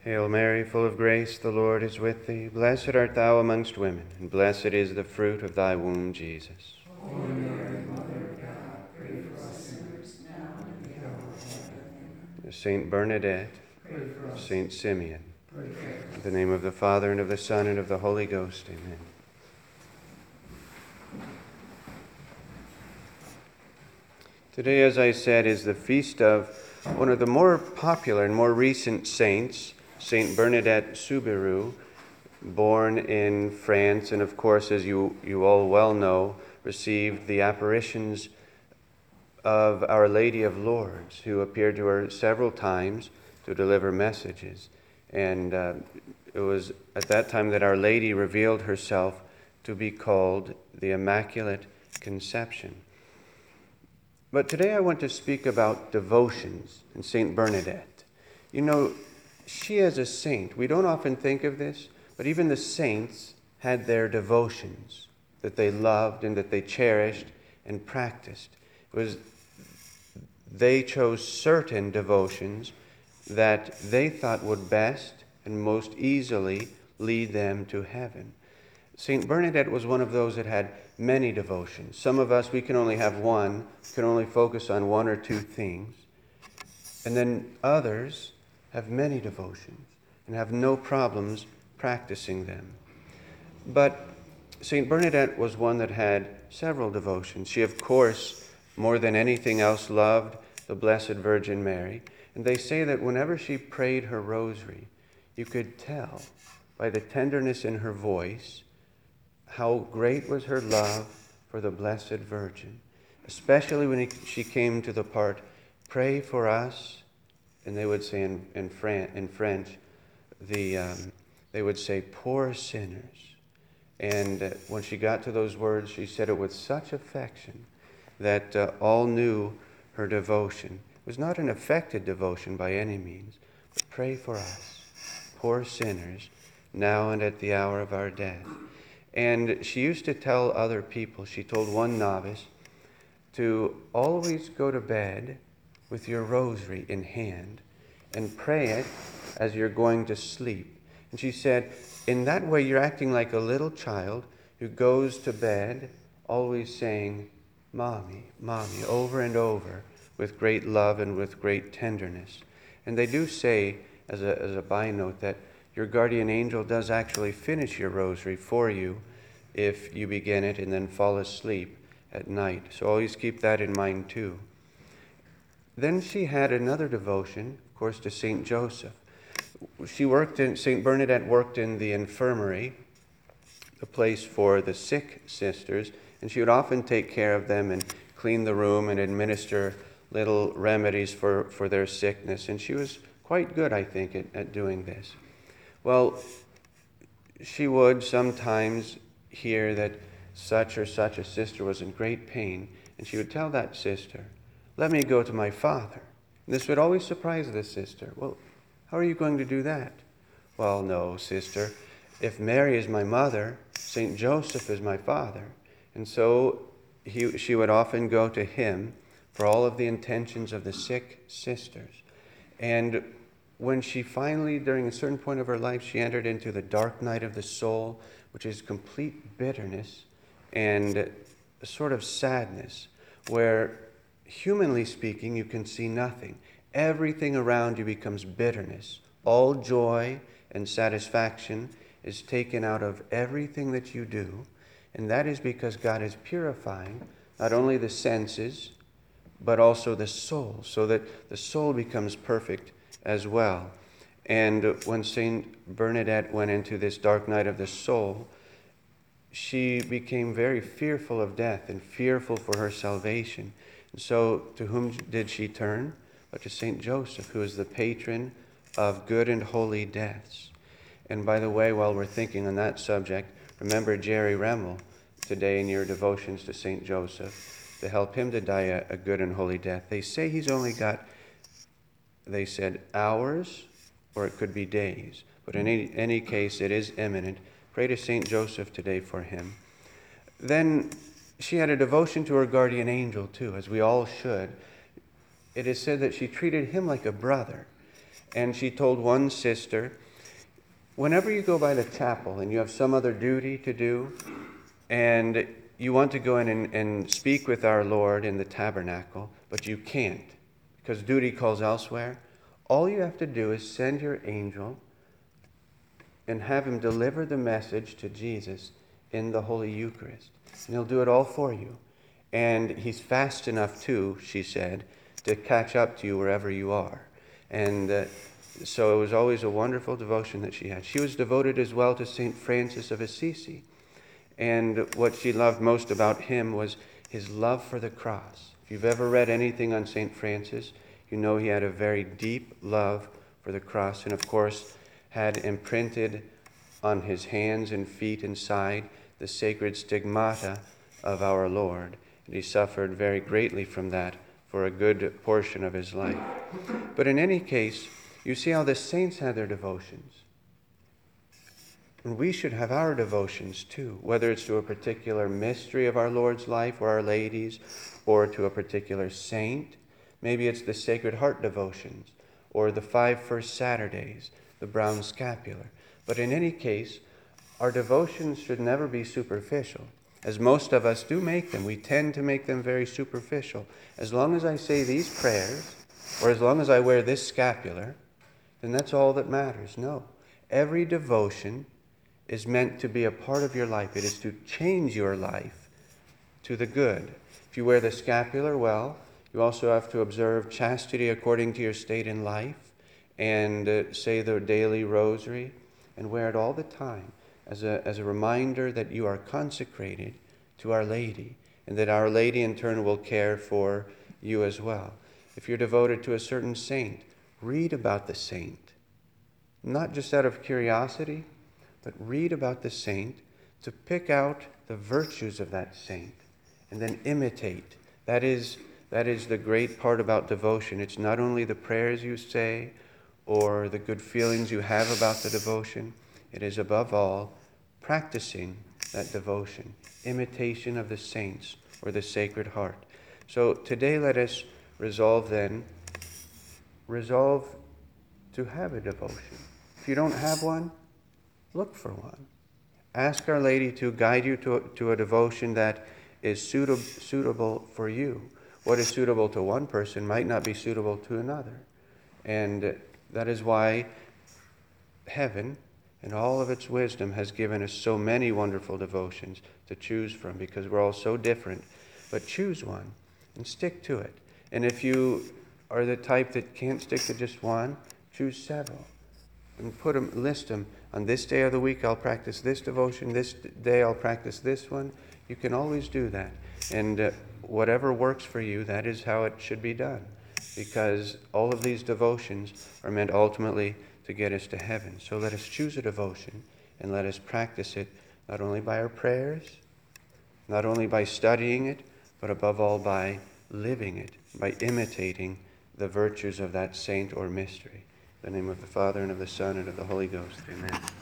Hail Mary, full of grace, the Lord is with thee. Blessed art thou amongst women, and blessed is the fruit of thy womb, Jesus. Holy Mary, Mother of God, pray for us sinners, now and at the hour of our death. Amen. Saint Bernadette, Pray for us. Saint Simeon, Pray for us. in the name of the Father, and of the Son, and of the Holy Ghost. Amen. Today, as I said, is the feast of one of the more popular and more recent saints, Saint Bernadette Soubirous, born in France, and of course, as you all well know, received the apparitions of Our Lady of Lourdes, who appeared to her several times to deliver messages. And it was at that time that Our Lady revealed herself to be called the Immaculate Conception. But today I want to speak about devotions and Saint Bernadette. You know, she as a saint, we don't often think of this, but even the saints had their devotions that they loved and that they cherished and practiced. They chose certain devotions that they thought would best and most easily lead them to heaven. Saint Bernadette was one of those that had many devotions. Some of us, we can only have one, can only focus on one or two things. And then others have many devotions and have no problems practicing them. But Saint Bernadette was one that had several devotions. She, of course, more than anything else, loved the Blessed Virgin Mary. And they say that whenever she prayed her rosary, you could tell by the tenderness in her voice how great was her love for the Blessed Virgin, especially when she came to the part, pray for us, and they would say in French, they would say, poor sinners. And when she got to those words, she said it with such affection that all knew her devotion. It was not an affected devotion by any means, but pray for us, poor sinners, now and at the hour of our death. And she used to tell other people, she told one novice, to always go to bed with your rosary in hand and pray it as you're going to sleep. And she said, in that way you're acting like a little child who goes to bed always saying, Mommy, Mommy, over and over with great love and with great tenderness. And they do say, as a bynote, that your guardian angel does actually finish your rosary for you if you begin it and then fall asleep at night. So always keep that in mind too. Then she had another devotion, of course, to Saint Joseph. Saint Bernadette worked in the infirmary, the place for the sick sisters, and she would often take care of them and clean the room and administer little remedies for their sickness. And she was quite good, I think, at doing this. Well, she would sometimes hear that such or such a sister was in great pain, and she would tell that sister, let me go to my father. And this would always surprise the sister. Well, how are you going to do that? Well, no, sister, if Mary is my mother, Saint Joseph is my father. And so she would often go to him for all of the intentions of the sick sisters. And when she finally, during a certain point of her life, she entered into the dark night of the soul, which is complete bitterness and a sort of sadness, where, humanly speaking, you can see nothing. Everything around you becomes bitterness. All joy and satisfaction is taken out of everything that you do, and that is because God is purifying not only the senses, but also the soul, so that the soul becomes perfect as well. And when Saint Bernadette went into this dark night of the soul, she became very fearful of death and fearful for her salvation. And so to whom did she turn? But to Saint Joseph, who is the patron of good and holy deaths. And by the way, while we're thinking on that subject, remember Jerry Remmel today in your devotions to Saint Joseph, to help him to die a good and holy death. They say he's only got, they said, hours, or it could be days. But in any case, it is imminent. Pray to Saint Joseph today for him. Then she had a devotion to her guardian angel too, as we all should. It is said that she treated him like a brother. And she told one sister, whenever you go by the chapel and you have some other duty to do, and you want to go in and speak with our Lord in the tabernacle, but you can't because duty calls elsewhere, all you have to do is send your angel and have him deliver the message to Jesus in the Holy Eucharist. And he'll do it all for you. And he's fast enough too, she said, to catch up to you wherever you are. And so it was always a wonderful devotion that she had. She was devoted as well to St. Francis of Assisi. And what she loved most about him was his love for the cross. If you've ever read anything on St. Francis, you know he had a very deep love for the cross, and of course had imprinted on his hands and feet and side the sacred stigmata of our Lord. And he suffered very greatly from that for a good portion of his life. But in any case, you see how the saints had their devotions. And we should have our devotions too, whether it's to a particular mystery of our Lord's life or Our Lady's, or to a particular saint. Maybe it's the Sacred Heart devotions, or the 5 First Saturdays, the brown scapular. But in any case, our devotions should never be superficial. As most of us do make them, we tend to make them very superficial. As long as I say these prayers, or as long as I wear this scapular, then that's all that matters. No. Every devotion is meant to be a part of your life. It is to change your life to the good. If you wear the scapular, well, you also have to observe chastity according to your state in life, and say the daily rosary, and wear it all the time as a reminder that you are consecrated to Our Lady, and that Our Lady in turn will care for you as well. If you're devoted to a certain saint, read about the saint, not just out of curiosity, but read about the saint to pick out the virtues of that saint and then imitate. That is the great part about devotion. It's not only the prayers you say or the good feelings you have about the devotion. It is above all practicing that devotion, imitation of the saints or the Sacred Heart. So today let us resolve to have a devotion. If you don't have one, look for one. Ask Our Lady to guide you to a devotion that is suitable for you. What is suitable to one person might not be suitable to another. And that is why heaven, in all of its wisdom, has given us so many wonderful devotions to choose from, because we're all so different. But choose one and stick to it. And if you are the type that can't stick to just one, choose several. And list them. On this day of the week, I'll practice this devotion. This day, I'll practice this one. You can always do that. And whatever works for you, that is how it should be done. Because all of these devotions are meant ultimately to get us to heaven. So let us choose a devotion and let us practice it not only by our prayers, not only by studying it, but above all by living it, by imitating the virtues of that saint or mystery. In the name of the Father, and of the Son, and of the Holy Ghost. Amen.